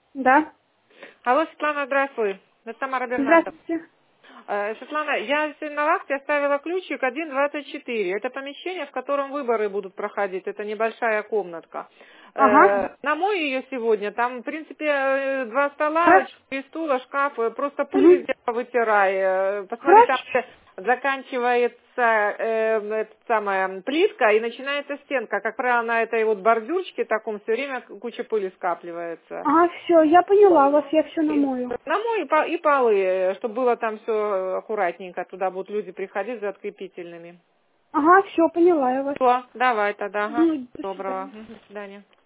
Да. Алло, Светлана, здравствуй. Это Тамара Бернатов. Здравствуйте. Светлана, я сегодня на вахте оставила ключик 124. Это помещение, в котором выборы будут проходить. Это небольшая комнатка. Ага. Намой ее сегодня. Там, в принципе, 2 стола, Хорошо. 4 стула, шкаф. Просто пыль Мгм. везде вытирай. Посмотри, там Хорошо. заканчивается эта самая плитка и начинается стенка. Как правило, на этой вот бордюрчике таком все время куча пыли скапливается. Ага, все, я поняла вас, я все намою. Намой и полы, чтобы было там все аккуратненько. Туда будут люди приходить за открепительными. Ага, все, поняла я вас. Все, давай тогда. Ага. До Доброго. свидания. До свидания.